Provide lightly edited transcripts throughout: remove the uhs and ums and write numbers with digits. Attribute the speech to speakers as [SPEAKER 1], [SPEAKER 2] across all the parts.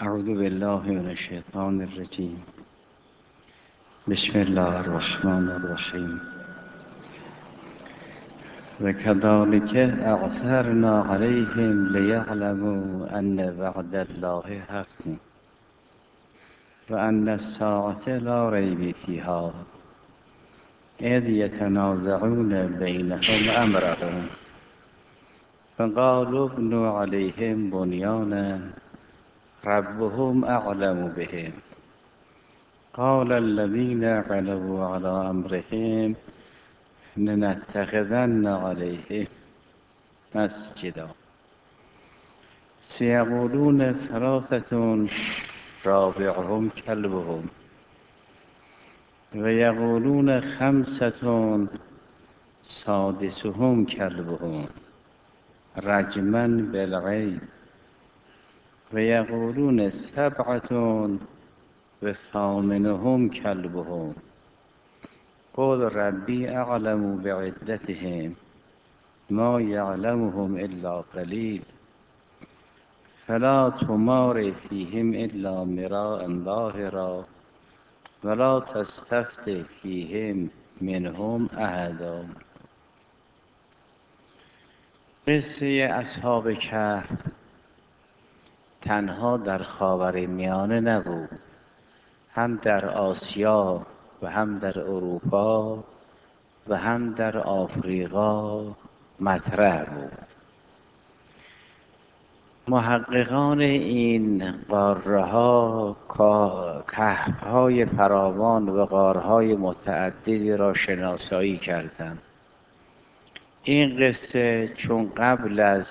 [SPEAKER 1] اعوذ بالله من الشیطان الرجیم. بسم الله الرحمن الرحیم. وكذلك اعثرنا عليهم ليعلموا ان وعد الله حق وان الساعة لا ريب فيها اذ يتنازعون بينهم امرهم فقالوا ابنوا عليهم بنيانا ربهم اعلم بهم قال الذين غلبوا على امرهم لنتخذن عليهم مسجدا سيقولون ثلاثة رابعهم كلبهم ويقولون خمسة سادسهم كلبهم رجما بالغيب ويقولون سبعة وثامنهم كلبهم قل ربي أعلم بعدتهم ما يعلمهم إلا قليل فلا تمار فيهم إلا مراء ظاهرا ولا تستفت فيهم منهم أحدا. قصه اصحاب کهف تنها در خاورمیانه نبود، هم در آسیا و هم در اروپا و هم در آفریقا مطرح بود. محققان این قاره‌ها کهف‌های فراوان و غارهای متعددی را شناسایی کردند. این قصه چون قبل از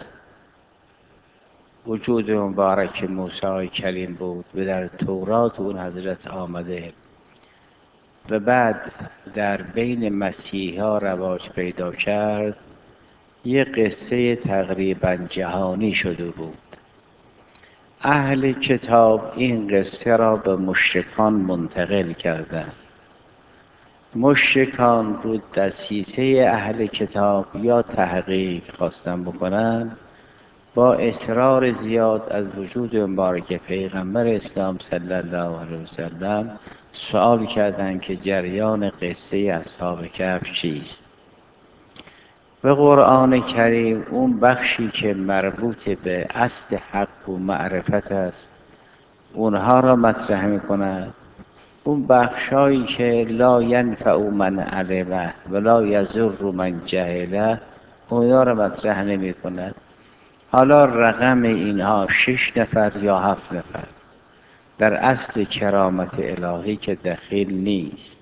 [SPEAKER 1] وجود مبارک موسی کلیم بود و در تورات اون حضرت آمده و بعد در بین مسیحی ها رواج پیدا کرد، یک قصه تقریبا جهانی شده بود. اهل کتاب این قصه را به مشرکان منتقل کردند. مشرکان رو دسیسه اهل کتاب یا تحقیق خواستن بکنن، با اصرار زیاد از وجود مبارک پیغمبر اسلام صلی الله علیه وسلم سوال کردند که جریان قصه اصحاب کهف چیست. و قرآن کریم اون بخشی که مربوط به اصل حق و معرفت است اونها را مطرح می‌کند. اون بخشایی که لا ینفع من علمه ولا یضر من جهله اونها را مطرح نمی‌کند. حالا رقم اینها 6 نفر یا 7 نفر در اصل کرامت الهی که دخیل نیست.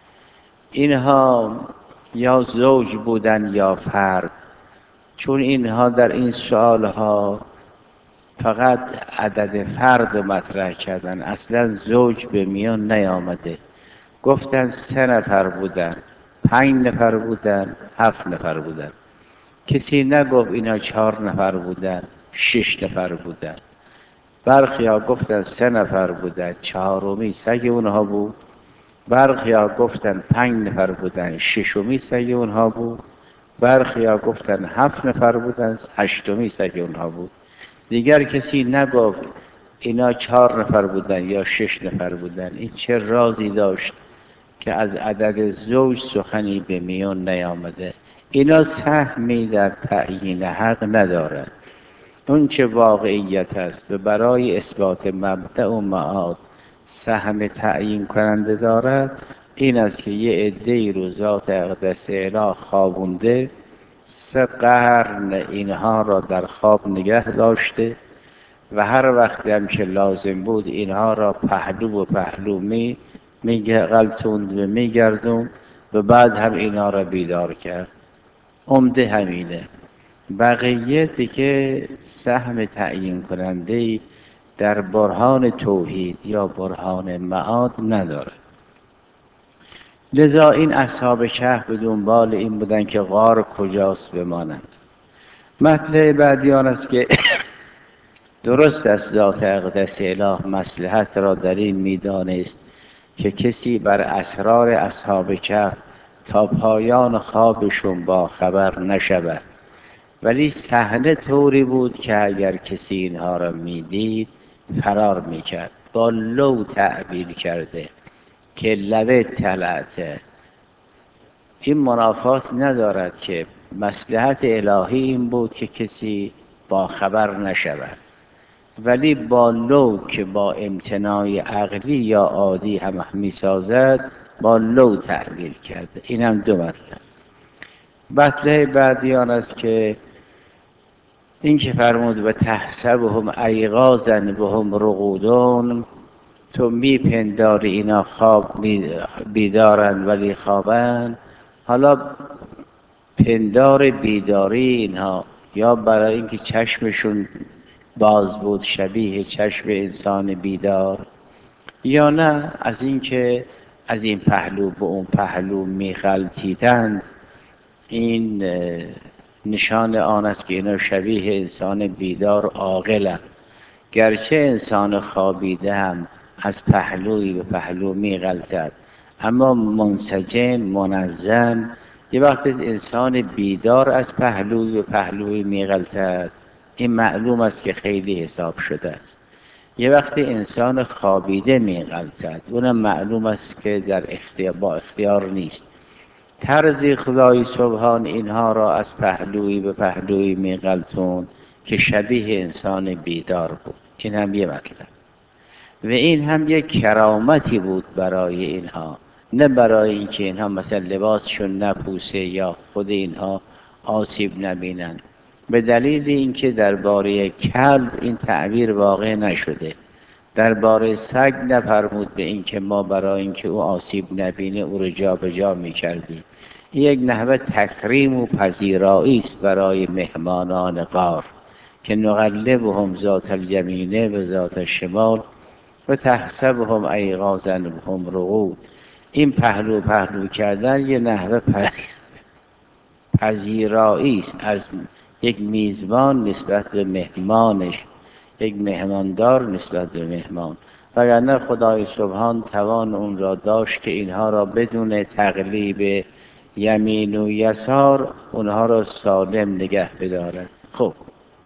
[SPEAKER 1] اینها یا زوج بودن یا فرد، چون اینها در این سوالها فقط عدد فرد مطرح کردن، اصلا زوج به میان نیامده. گفتن 3 نفر بودن، 5 نفر بودن، 7 نفر بودن. کسی نگفت اینا 4 نفر بودن، 6 نفر بودن. برخیا گفتن 3 نفر بودن، 4می سگ اونها بود. برخیا گفتن 5 نفر بودن، 6می سگ اونها بود. برخیا گفتن 7 نفر بودن، 8می سگ اونها بود. دیگر کسی نگفت اینا 4 نفر بودن یا 6 نفر بودن. این چه رازی داشت که از عدد زوج سخنی به میان نیامده؟ اینا سهمی در تعیین حق ندارد. اون چه واقعیت است و برای اثبات مبدأ و معاد سهم تعیین کننده دارد، این است که یه عده‌ای رو ذات اقدس اله خوابونده، 3 قرن اینها را در خواب نگه داشته و هر وقت هم که لازم بود اینها را پهلو و پهلو غلطوند و میگردوند و بعد هم اینها را بیدار کرد. عمده همینه. بقیه دیگه سهم تعیین کننده در برهان توحید یا برهان معاد نداره. لذا این اصحاب کهف به دنبال این بودن که غار کجاست بمانند. مطلب بعدی آن است که درست از ذات اقدس اله مصلحت را در این میدانست که کسی بر اسرار اصحاب کهف تا پایان خوابشون با خبر نشود. ولی صحنه طوری بود که اگر کسی اینها را میدید فرار میکرد. با لو تعبیر کرده که لبه طلعته. این منافات ندارد که مصلحت الهی این بود که کسی با خبر نشود، ولی با لو که با امتناع عقلی یا عادی هم میسازد، با لو تعبیر کرده. این هم دو مطلب. مطلب بعدی آن است که این که فرمود و تحسبهم ایقاظا وهم رقودون، تو میپنداری اینا خواب بیدارن ولی خوابن. حالا پندار بیداری اینها یا برای اینکه چشمشون باز بود شبیه چشم انسان بیدار، یا نه از اینکه از این پهلو به اون پهلو میغلطیدند. این نشان آن است که اینا شبیه انسان بیدار عاقلند. گرچه انسان خوابیده هم از پهلوی به پهلو میغلطد، اما منسجم منظم. یه وقت انسان بیدار از پهلوی به پهلوی میغلطد، این معلوم است که خیلی حساب شده است. یه وقت انسان خوابیده میغلطد، اونم معلوم است که در با اختیار نیست. طرز خدای سبحان اینها را از پهلوی به پهلوی میغلطون که شبیه انسان بیدار بود. این هم یه مطلب. و این هم یک کرامتی بود برای اینها، نه برای اینکه اینها مثلا لباسشون نپوسه یا خود اینها آسیب نبینند. به دلیل اینکه درباره کلب این تعبیر واقع نشده، درباره سگ نفرمود به اینکه ما برای اینکه او آسیب نبینه او رو جا به جا می‌کردیم. یک نحوه تکریم و پذیرایی است برای مهمانان غار که نقلبهم ذات الیمین و ذات الشمال و تحسبهم ایقاظا وهم رقود. این پهلو پهلو کردن یه نحوه پذیرایی است از یک میزبان نسبت به مهمانش، یک مهماندار نسبت به مهمان. وگرنه خدای سبحان توان اون را داشت که اینها را بدون تقلیب یمین و یسار اونها را سالم نگه بدارد. خب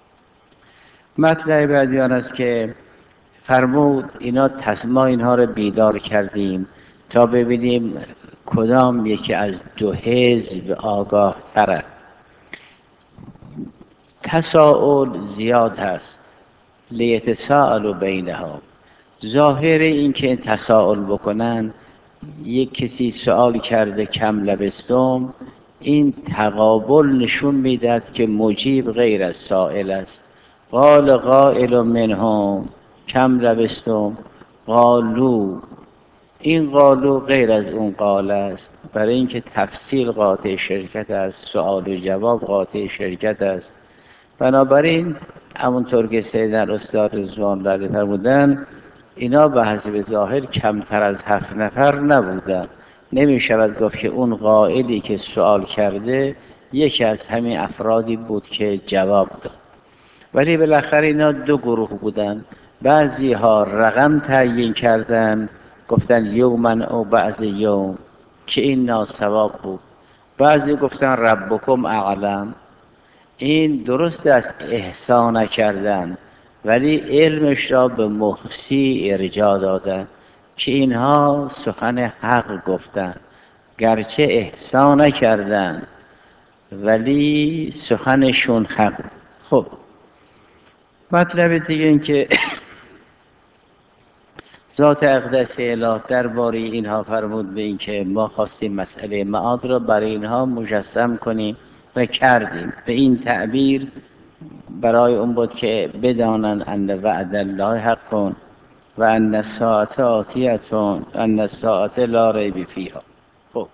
[SPEAKER 1] مطلب بعدی آن است که فرمود ما اینها را بیدار کردیم تا ببینیم کدام یکی از دو حزب آگاه تره. تساؤل زیاد هست، لیتساءلوا بینها. ظاهر این که تساؤل بکنن، یک کسی سوال کرده کم لبستم، این تقابل نشون میدهد که مجیب غیر از سائل است. قال قائل منهم کم لبستم قالو، این قالو غیر از اون قال است، برای اینکه تفصیل قاطع شرکت است، سوال و جواب قاطع شرکت است. بنابراین همونطور که سیدنا استاد رضوان الله فرمودن، اینا به حسب ظاهر کمتر از 7 نفر نبودن. نمی شود گفت که اون قائلی که سوال کرده یکی از همین افرادی بود که جواب داد، ولی بالاخره اینا دو گروه بودن. بعضی ها رقم تعیین کردن، گفتن یومن او بعض یوم که این ناصواب بود. بعضی گفتن ربکم اعلم، این درست است احسان کردن، ولی علمش را به مخسی ارجاع دادن که اینها سخن حق گفتن، گرچه احسان نکردن ولی سخنشون حق. خب مطلب دیگه این که ذات اقدس اله درباره اینها فرمود به این که ما خواستیم مسئله معاد را برای اینها مجسم کنیم و کردیم. به این تعبیر برای اون بود که بدانن ان وعد الله حق و ان الساعه آتیه ان الساعه لا ریب فیها. خب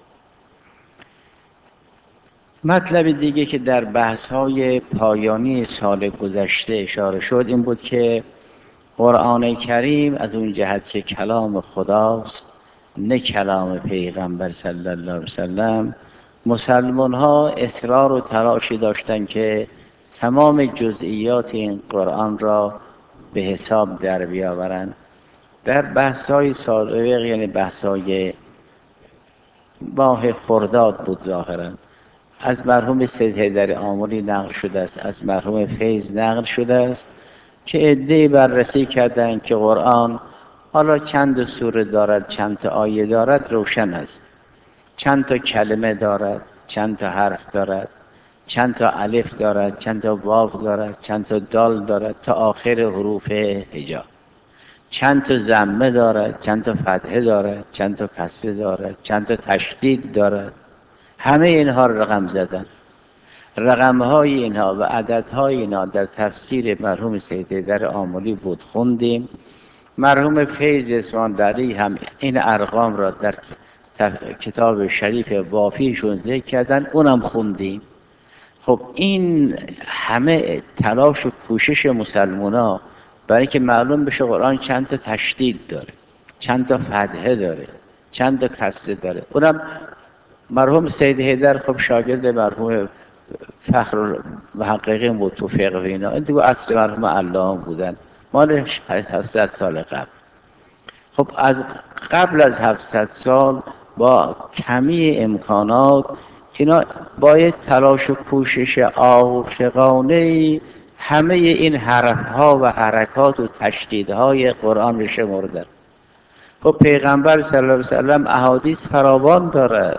[SPEAKER 1] مطلب دیگه که در بحث‌های پایانی سال گذشته اشاره شد این بود که قرآن کریم از اون جهت که کلام خداست نه کلام پیغمبر صلی الله علیه وسلم، مسلمان ها اصرار و تلاشی داشتن که تمام جزئیات این قرآن را به حساب در بیاورند. در بحث‌های سابق، یعنی بحث‌های ماه خرداد بود ظاهراً، از مرحوم سید حیدر آملی نقل شده است، از مرحوم فیض نقل شده است که عده‌ای بررسی کردن که قرآن حالا چند سوره دارد، چند تا آیه دارد، روشن است. چند تا کلمه دارد، چند تا حرف دارد، چند تا الف دارد، چند تا واو دارد، چند تا دال دارد تا آخر حروف هجا. چند تا ضمه دارد، چند تا فتحه دارد، چند تا کسره دارد، چند تا تشدید دارد. همه اینها رقم زدن. رقم‌های اینها و عددهای اینها در تفسیر مرحوم سید حیدر آملی بود، خوندیم. مرحوم فیض اسفندیاری هم این ارقام را در کتاب شریف وافیشون ذکر کردن، اونم خوندیم. خب این همه تلاش و کوشش مسلمونا برای اینکه معلوم بشه قرآن چند تا تشدید داره، چند تا فتحه داره، چند تا کسره داره. اونم مرحوم سید حیدر خب شاگرد مرحوم فخر محققین بود تو فقه و اینا، این دیگه اصل مرحوم علامه بودن، مال 700 سال قبل. خب از قبل از 700 سال با کمی امکانات اینا باید تلاش و کوشش عاشقانه همه این حرفها و حرکات و تشدیدهای قرآن رو شمردن. خب پیغمبر صلی الله علیه وسلم احادیث فراوان دارد،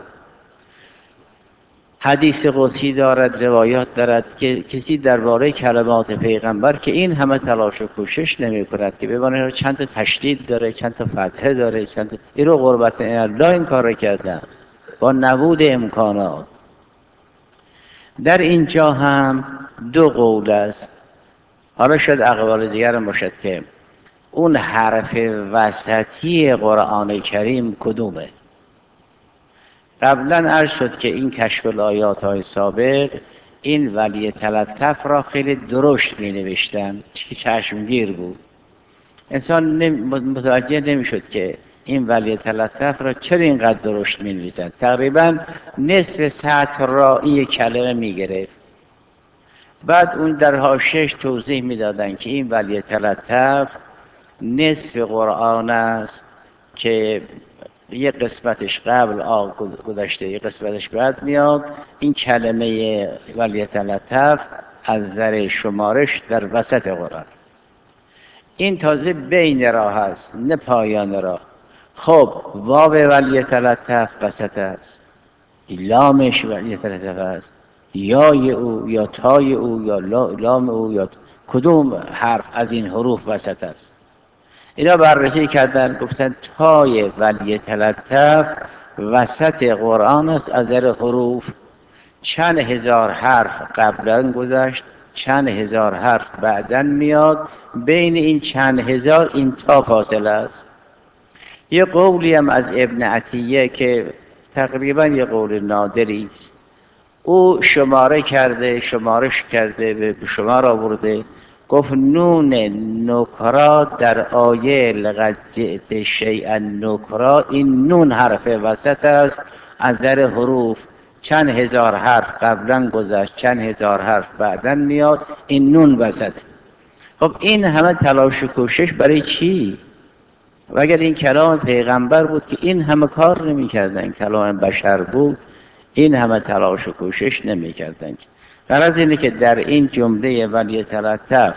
[SPEAKER 1] حدیث قدسی دارد، روایات دارد که کسی درباره کلمات پیغمبر که این همه تلاش و کوشش نمی کند که ببینه چند تا تشدید داره، چند تا فتحه داره، چند تا اینو قربت الله این کار کردن با نبود امکانات. در اینجا هم دو قول است. حالا شاید اقوال دیگر هم باشد که اون حرف وسطی قرآن کریم کدومه. قبلا عرض شد که این کشف الآیات های سابق این ولی تلطف را خیلی درشت می نوشتن که چشمگیر بود. انسان متوجه نمی شد که این ولی تلطف را چرا اینقدر درشت می نویسند. تقریبا نصف سطر را این کلمه می گرفت. بعد اون در حاشیه‌اش توضیح می دادن که این ولی تلطف نصف قرآن است که یه قسمتش قبل گذشته، یه قسمتش بعد میاد. این کلمه ولی تلطف از نظر شمارش در وسط قرآن، این تازه بین راه هست نه پایان راه. خب واو ولی تلطف وسط است، لامش ولی تلطف است، یای او یا تای او یا لام او یا کدوم حرف از این حروف وسط است. اینا بررسی کردن، گفتن تای ولی تلطف وسط قرآن است از نظر حروف. چند هزار حرف قبلا گذشت، چند هزار حرف بعدا میاد، بین این چند هزار این تا فاصله است. یه قولی هم از ابن عطیه که تقریبا یه قول نادری است، او شمارش کرده به شمار آورده، گفت نون نکرا در آیه لقد جئت شیئا نکرا، این نون حرف وسط است از نظر حروف. چند هزار حرف قبلا گذشت، چند هزار حرف بعدا میاد، این نون وسط. خب این همه تلاش و کوشش برای چی؟ و اگر این کلام پیغمبر بود که این همه کار نمی کردن، کلام بشر بود این همه تلاش و کوشش نمی کردن. غرض اینه که در این جمله ولی تلطف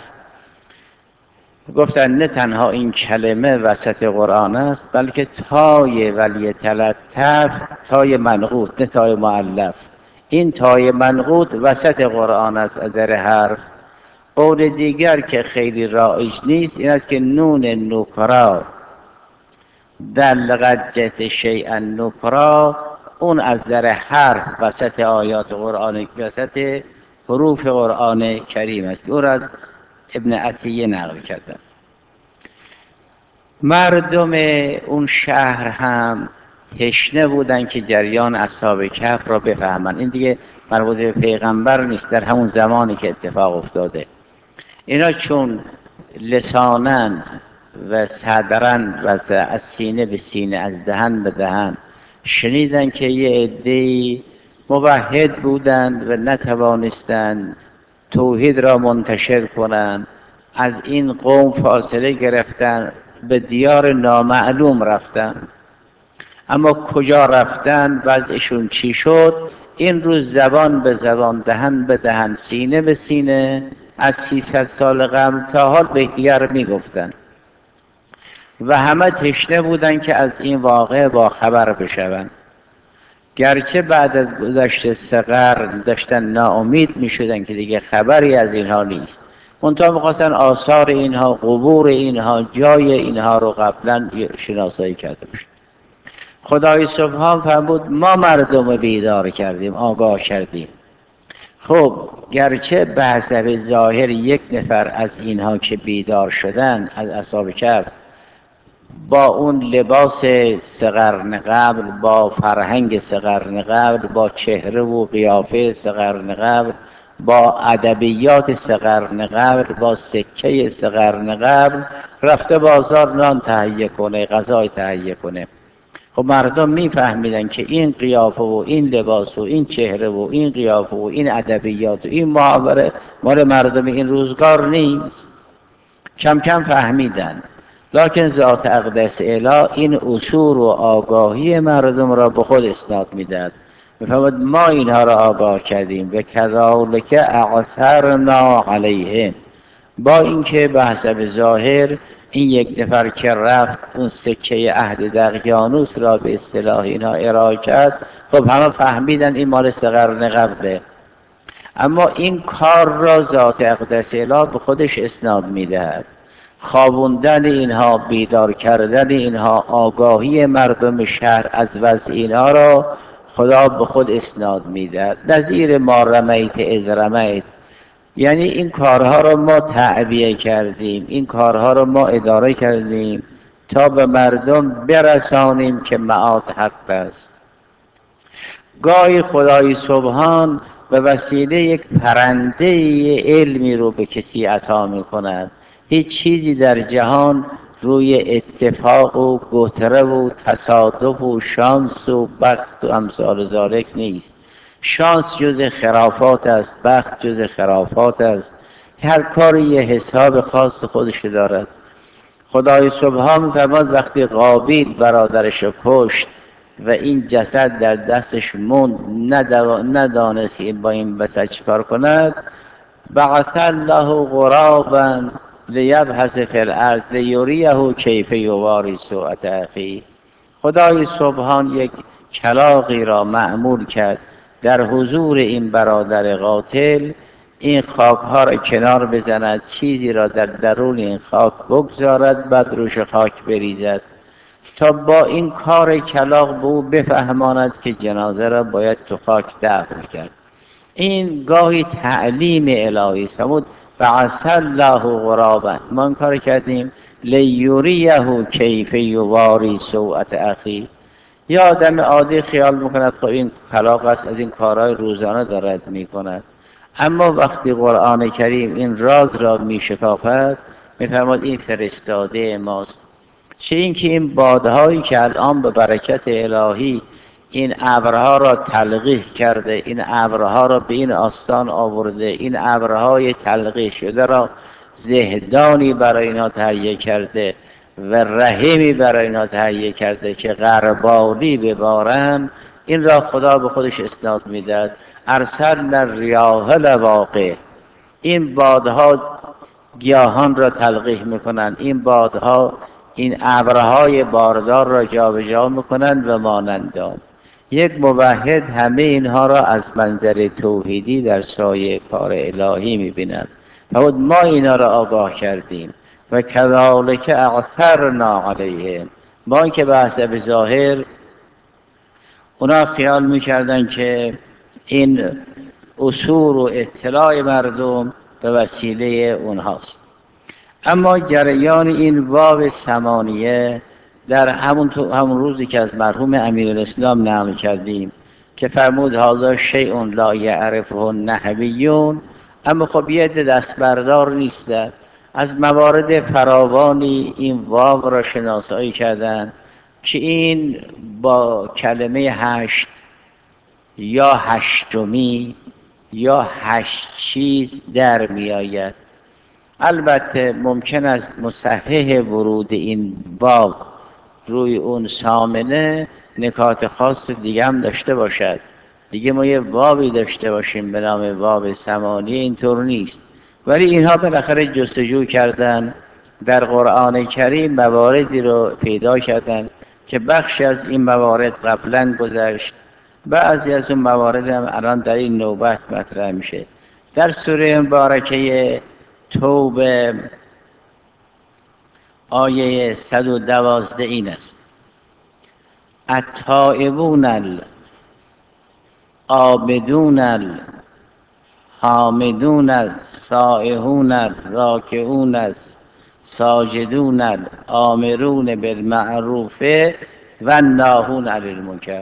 [SPEAKER 1] گفتن نه تنها این کلمه وسط قرآن است، بلکه تای ولی تلطف تای منقوط نه تای مؤلف، این تای منقوط وسط قرآن است از نظر حرف. قول دیگر که خیلی رایج نیست این است که نون نکرا در لقد جئت شیئا نکرا اون از نظر حرف وسط آیات قرآن، وسط حروف قرآن کریم است. او را از ابن عطیه نقل کردن. مردم اون شهر هم تشنه بودن که جریان اصحاب کهف را بفهمن. این دیگه مربوط به پیغمبر نیست، در همون زمانی که اتفاق افتاده. اینا چون لسانن و صدرن و از سینه به سینه، از دهن به دهن شنیدن که یه عده‌ای موحد بودند و نتوانستند توحید را منتشر کنند، از این قوم فاصله گرفتن، به دیار نامعلوم رفتن. اما کجا رفتن، وضعشون چی شد، این روز زبان به زبان، دهن به دهن، سینه به سینه از 300 سال قبل تا حال به یکدیگر میگفتن و همه تشنه بودن که از این واقعه با خبر بشوند. گرچه بعد از گذشت 3 قرن داشتن ناامید میشدن که دیگه خبری از اینها نیست، منتها میخواستن آثار اینها، قبور اینها، جای اینها رو قبلا شناسایی کرده باشن. خدای سبحان فرمود ما مردم بیدار کردیم، آگاه کردیم. خب گرچه به حسب ظاهر یک نفر از اینها که بیدار شدن از اصحاب کهف با اون لباس 3 قرن قبل، با فرهنگ 3 قرن قبل، با چهره و قیافه 3 قرن قبل، با ادبیات 3 قرن قبل، با سکه 3 قرن قبل رفته بازار نان تهیه کنه، غذای تهیه کنه. خب مردم میفهمیدن که این قیافه و این لباس و این چهره و این قیافه و این ادبیات و این محاوره مال مردم این روزگار نیست. کم کم فهمیدن، لکن ذات اقدس اله این اصول و آگاهی مردم را به خود اسناد میدهد. میفهمد ما اینها را آگاه کردیم و کذالک اعثرنا علیهم، با اینکه به حسب ظاهر این یک نفر که رفت اون سکه عهد دقیانوس را به اصطلاح اینها ارائه کرد، خب همه فهمیدن این مال 3 قرن قبله، اما این کار را ذات اقدس اله به خودش اسناد میدهد. خوابوندن اینها، بیدار کردن اینها، آگاهی مردم شهر از وضع اینها را خدا به خود اسناد میدهد. نظیر ما رمیت اذ رمیت، یعنی این کارها را ما تعبیه کردیم، این کارها را ما اداره کردیم تا به مردم برسانیم که معاد حق است. گاهی خدای سبحان به وسیله یک پرنده علمی رو به کسی عطا می کند. هیچ چیزی در جهان روی اتفاق و گتره و تصادف و شانس و بخت و امثال ذالک نیست. شانس جز خرافات است، بخت جز خرافات است. هر کاری یه حساب خاص خودش دارد. خدای سبحان می‌فرماید وقتی قابیل برادرش رو کشت و این جسد در دستش موند، ندانست این با این بسد چیکار کند، بعث الله غرابا لیبحث فی الارض لیریه کیف یواری سوءة اخیه. خدای سبحان یک کلاغی را معمول کرد در حضور این برادر قاتل، این خاک‌ها را کنار بزند، چیزی را در درون این خاک بگذارد، بعد روش خاک بریزد تا با این کار کلاغ به او بفهماند که جنازه را باید تو خاک دفن کرد. این گاهی تعلیم الهی است. فرمود بعث الله غرابا، ما این کار کردیم لیریه کیف یواری سوءة اخیه. یا آدم عادی خیال میکند خب این کلاغ است، از این کارهای روزانه دارد میکند، اما وقتی قرآن کریم این راز را میشکافد میفرماد این فرستاده ماست. چه اینکه این بادهایی که الان به برکت الهی این ابرها را تلقیح کرده، این ابرها را به این آستان آورده، این ابرهای تلقیح شده را زهدانی برای اینا تهیه کرده و رحمی برای اینا تهیه کرده که غربالی ببارن، این را خدا به خودش اسناد میدهد. ارسلنا الریاح لواقح، این بادها گیاهان را تلقیح میکنند، این بادها این ابرهای باردار را جابجا میکنند و مانندان. یک موحد همه اینها را از منظر توحیدی در سایه کار الهی میبیند. فرمود ما اینا را آگاه کردیم و کذالک اعثرنا علیهم، با اینکه به حسب ظاهر اونا خیال میکردن که این اصول و اطلاع مردم به وسیله اونهاست. اما جریان این واو ثمانیه در همون روزی که از مرحوم امیرالاسلام نقل کردیم که فرمود هذا شیء لا یعرفه النحویون، اما خب یه عده دستبردار نیستند، از موارد فراوانی این واو را شناسایی کردند که این با کلمه 8 یا هشتمی یا 8 چیز در می آید. البته ممکن است مصحح ورود این واو روی اون سامنه نکات خاص دیگه هم داشته باشد. دیگه ما یه واوی داشته باشیم به نام واو ثمانیه، اینطور نیست. ولی اینها بالاخره جستجو کردن، در قرآن کریم مواردی رو پیدا کردن که بخشی از این موارد قبلا گذشت، بعضی از اون موارد هم الان در این نوبت مطرح میشه. در سوره مبارکه توبه آیه 112 این است: التائبون العابدون الحامدون السائحون الراکعون الساجدون الآمرون بالمعروف و الناهون عن المنکر.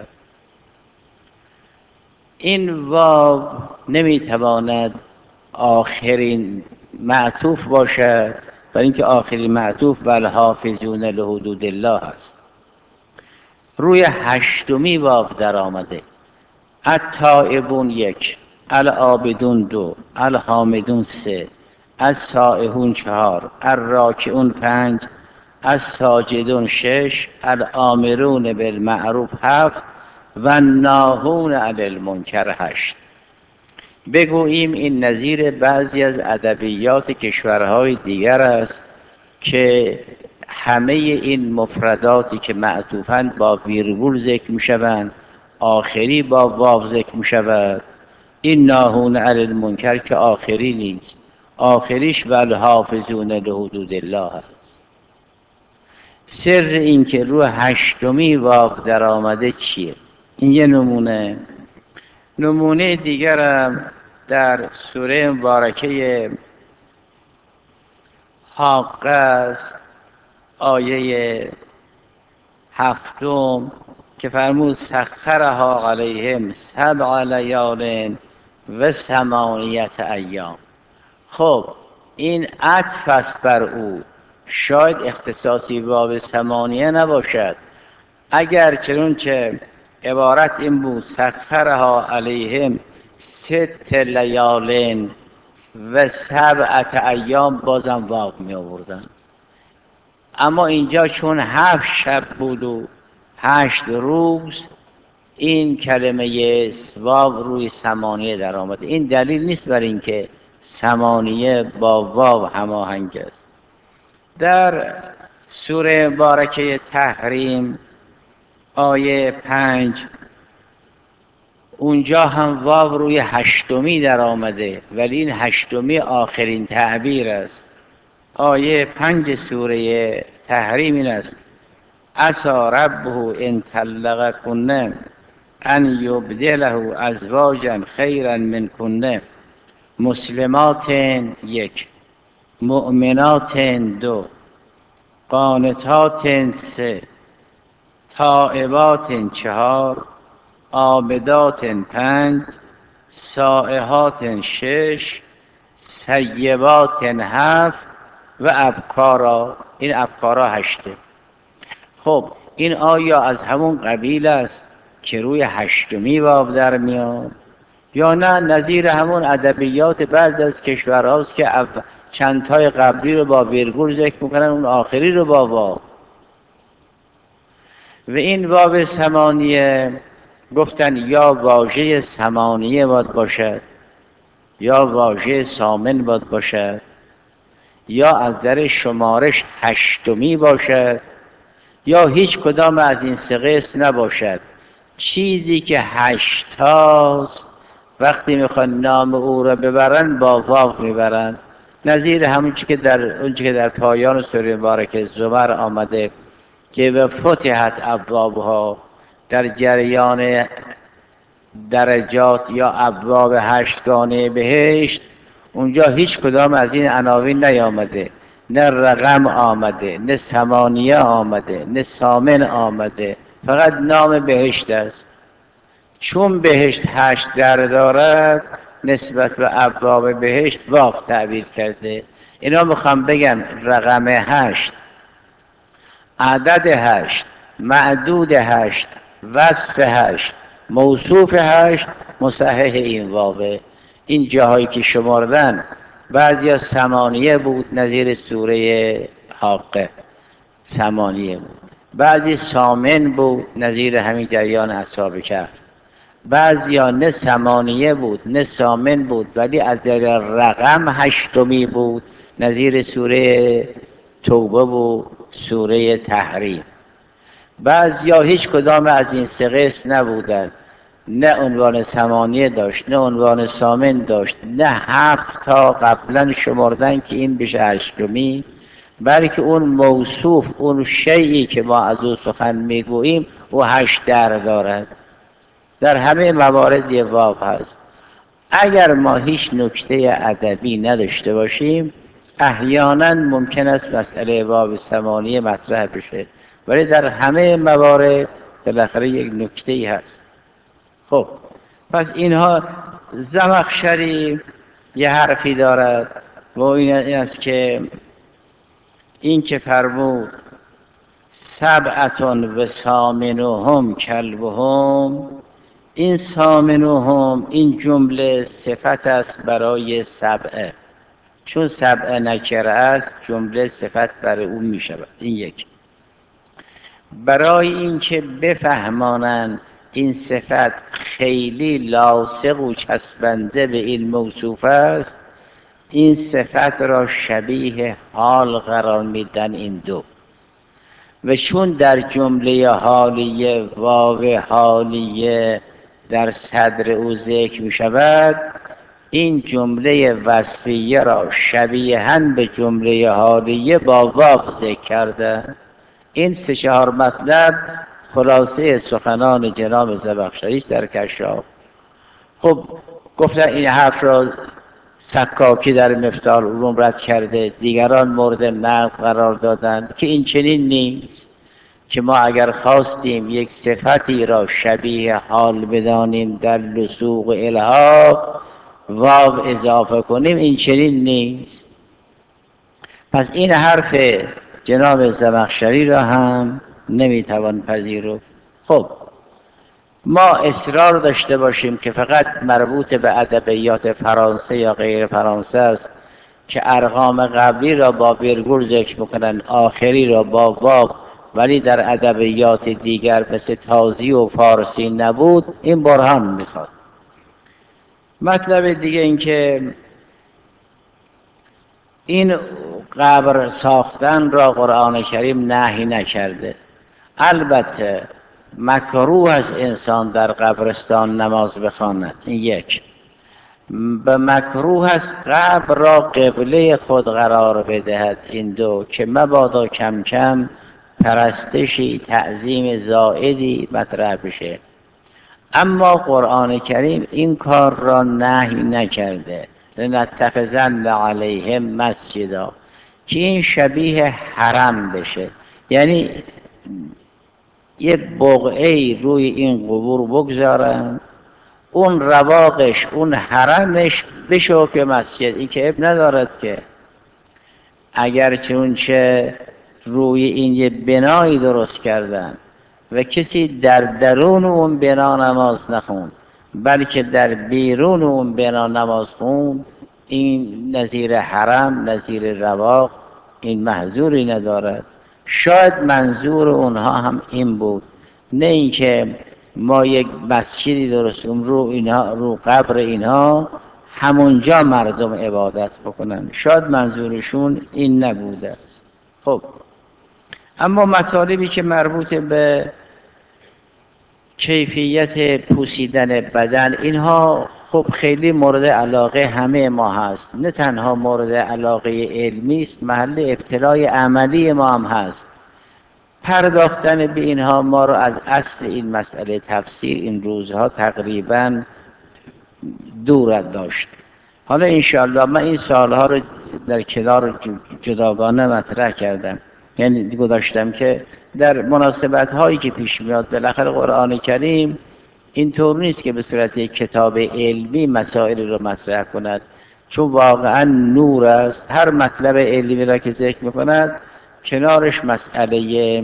[SPEAKER 1] این واو نمیتواند آخرین معطوف باشد، برای اینکه آخرین معطوف والحافظون لحدود الله است. روی هشتمی واو در آمده. التائبون 1، العابدون 2، الحامدون 3، السائحون 4، الراکعون 5، الساجدون 6، الآمرون بالمعروف 7 و الناهون عن المنکر 8. بگوییم این نظیر بعضی از ادبیات کشورهای دیگر است که همه این مفرداتی که معطوفاً با ویرگول ذکر می‌شوند، آخری با واو ذکر می‌شود. این ناهون عن المنکر که آخری نیست، آخریش والحافظون لحدود الله است. سر این که روی هشتمی واو در آمده چیه؟ این یه نمونه. نمونه دیگرم در سوره مبارکه حاقه است، آیه 7 که فرمود سخرها علیهم 7 لیال و 8 ایام. خب این عطف است بر او، شاید اختصاصی واو 8 نباشد. اگر چنانچه عبارت این بود سخرها علیهم 6 لیال و 7 ایام، بازم واو می آوردن. اما اینجا چون 7 شب بود و 8 روز، این کلمه واو روی 8 در آمده. این دلیل نیست بر اینکه 8 با واو هماهنگ است. در سوره مبارکه تحریم آیه 5 اونجا هم واو روی 8 در آمده، ولی این 8 آخرین تعبیر است. آیه 5 سوره تحریم این است: عسی ربه ان طلقکن ان یبدله ازواجا خیرا منکن مسلمات 1، مؤمنات 2، قانتات 3، تائبات 4، عابدات 5، سائحات 6، ثیبات 7 و ابکارا. این ابکارا 8. خب این آیا از همون قبیل است که روی 8 واو در میاد، یا نه نظیر همون ادبیات بعض از کشورهاست که چند تای قبلی رو با ویرگول ذکر میکنن، اون آخری رو با واو. و این واو 8 گفتن یا واژه 8 باید باشد، یا واژه ثامن باید باشد، یا از در شمارش 8 باشد، یا هیچ کدام از این 3 قسم نباشد. چیزی که 8 تاست وقتی میخوان نام او را ببرن با واو میبرن، نظیر همون که در پایان سوره مبارکه زمر آمده که به فتحت ابوابها، در جریان درجات یا ابواب 8 بهشت، اونجا هیچ کدام از این عناوین نیامده، نه رقم آمده، نه 8 آمده، نه ثامن آمده، فقط نام بهشت است. چون بهشت 8 در دارد، نسبت به ابواب بهشت واو تعبیر کرده. اینا میخوام بگن رقم 8، عدد 8، معدود 8، وصف 8، موصوف 8 مصحح این واوه. این جاهایی که شماردن بعضی از 8 بود، نظیر سوره حاقه 8 بود، بعضی ثامن بود، نظیر همین جریان اصحاب کهف، بعضیا نه ثمانیه بود نه ثامن بود، ولی از رقم هشتمی بود، نظیر سوره توبه و سوره تحریم. بعضیا هیچ کدام از این سه قسم نبودند، نه عنوان ثمانیه داشت نه عنوان ثامن داشت، نه 7 تا قبلا شمردن که این بشه هشتمی، بلکه اون موصوف، اون شیئی که ما از او سخن میگوییم او 8 در دارد. در همه موارد یه واو هست. اگر ما هیچ نکته ادبی نداشته باشیم احیانا ممکن است مسئله واو ثمانیه مطرح بشه، ولی در همه موارد بالاخره یک نکته‌ای هست. خب پس اینها، زمخشری یه حرفی دارد و این است که این که فرمود سبعتون و ثامنهم کلبهم، این ثامنهم این جمله صفت است برای سبعه، چون سبعه نکره است جمله صفت برای اون می شود. این یک. برای اینکه بفهمانند این صفت خیلی لاصق و چسبنده به این موصوف است، این صفت را شبیه حال قرار میدن این دو، و چون در جمله حالیه واو حالیه در صدر او ذکر می شود، این جمله وصفیه را شبیهاً به جمله حالیه با واو ذکر کرده. این 3-4 مطلب خلاصه سخنان جناب زمخشری در کشاف. خب گفتن این حرف را سکاکی در مفتاح العلوم رد کرده، دیگران مورد نقد قرار دادند که این چنین نیست، که ما اگر خواستیم یک صفتی را شبیه حال بدانیم در لسوق و الحاق واو اضافه کنیم، این چنین نیست. پس این حرف جناب زمخشری را هم نمیتوان پذیرفت. خب ما اصرار داشته باشیم که فقط مربوط به ادبیات فرانسه یا غیر فرانسه است که ارقام قبلی را با ویرگول ذکر میکنن، آخری را با واو، ولی در ادبیات دیگر مثل تازی و فارسی نبود، این برهان میخواد. مطلب دیگه این که این قبر ساختن را قرآن کریم نهی نکرده. البته مکروه از انسان در قبرستان نماز بخواند، این یک. به مکروه است قبر را قبله خود قرار بدهد، این دو، که مبادا کم کم پرستشی تعظیم زائدی مطرح بشه. اما قرآن کریم این کار را نهی نکرده، لنتخذن علیهم مسجدا، که این شبیه حرم بشه، یعنی یه بقعه روی این قبور بگذارن، اون رواقش، اون حرمش بشه که مسجد. این که اب ندارد که اگر چونچه روی این یه بنایی درست کردن و کسی در درون اون بنا نماز نخوند بلکه در بیرون اون بنا نماز خوند، این نظیر حرم، نظیر رواق، این محظوری ندارد. شاید منظور اونها هم این بود، نه اینکه ما یک مسجدی درست کنیم رو اینها، رو قبر اینها همونجا مردم عبادت بکنن، شاید منظورشون این نبوده. خب اما مطالبی که مربوط به کیفیت پوسیدن بدن، اینها خب خیلی مورد علاقه همه ما هست، نه تنها مورد علاقه علمی است، محل ابتلای عملی ما هم هست. پرداختن به اینها ما رو از اصل این مسئله تفسیر این روزها تقریبا دور داشت. حالا انشاءالله من این سالها رو در کنار جداگانه مطرح کردم، یعنی گذاشتم که در مناسبت هایی که پیش میاد بالاخره قرآن کریم اینطور نیست که به صورت یک کتاب علمی مسائل رو مطرح کند، چون واقعا نور است. هر مطلب علمی را که ذکر میکند کنارش مسئله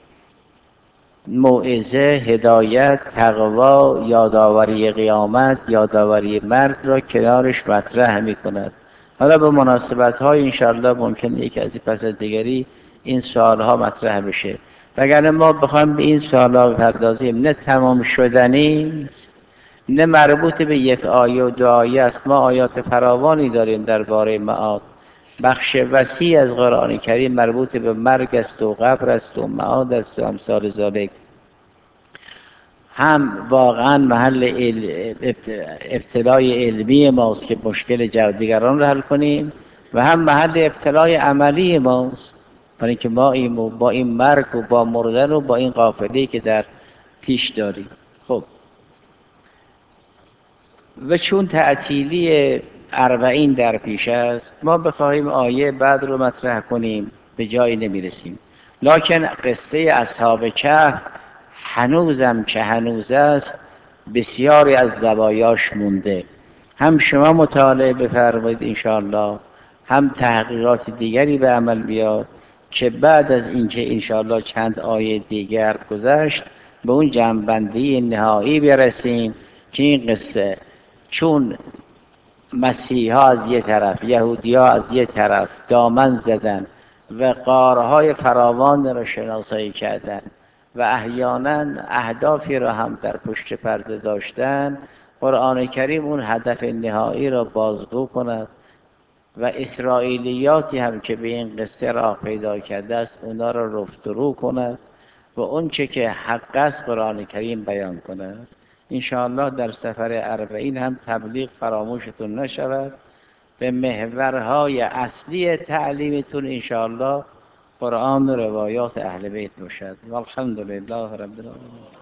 [SPEAKER 1] موعظه، هدایت، تقوا، یادآوری قیامت، یادآوری مرگ را کنارش مطرح میکند. حالا به مناسبت های انشاءالله ممکنه یک از پس از دیگری این سوالها مطرح بشه، وگرنه ما بخوایم به این سوالها بپردازیم نه تمام شدنی نه مربوط به یک آیه و دو آیه است. ما آیات فراوانی داریم درباره معاد. بخش وسیع از قرآن کریم مربوط به مرگ است و قبر است و معاد است و امثال ذالک. هم واقعا محل ابتلای علمی ماست که مشکل دیگران رو حل کنیم و هم محل ابتلای عملی ماست، برای اینکه ما با این مرگ و با مردن و با این قافله‌ای که در پیش داریم. خب و چون تعطیلی 40 در پیش است، ما بخواهیم آیه بعد رو مطرح کنیم به جایی نمیرسیم. لکن قصه اصحاب کهف هنوزم که هنوز است بسیاری از زوایاش مونده. هم شما مطالعه بفرمایید انشاءالله، هم تحقیقات دیگری به عمل بیاد که بعد از اینکه انشاءالله چند آیه دیگر گذشت به اون جمع‌بندی نهایی برسیم که این قصه چون مسیحا از یه طرف، یهودی‌ها از یه طرف دامن زدن و غارهای فراوان را شناسایی کردن و احیانا اهدافی را هم در پشت پرده داشتن، قرآن کریم اون هدف نهایی را بازگو کند و اسرائیلیاتی هم که به این قصه راه پیدا کرده است اونا را رفت و رو کند و اون چه که حق است قرآن کریم بیان کند. انشاءالله در سفر 40 هم تبلیغ فراموشتون نشود. به محورهای اصلی تعلیمتون انشاءالله قرآن و روایات اهل بیت باشد. والحمدلله رب العالمین.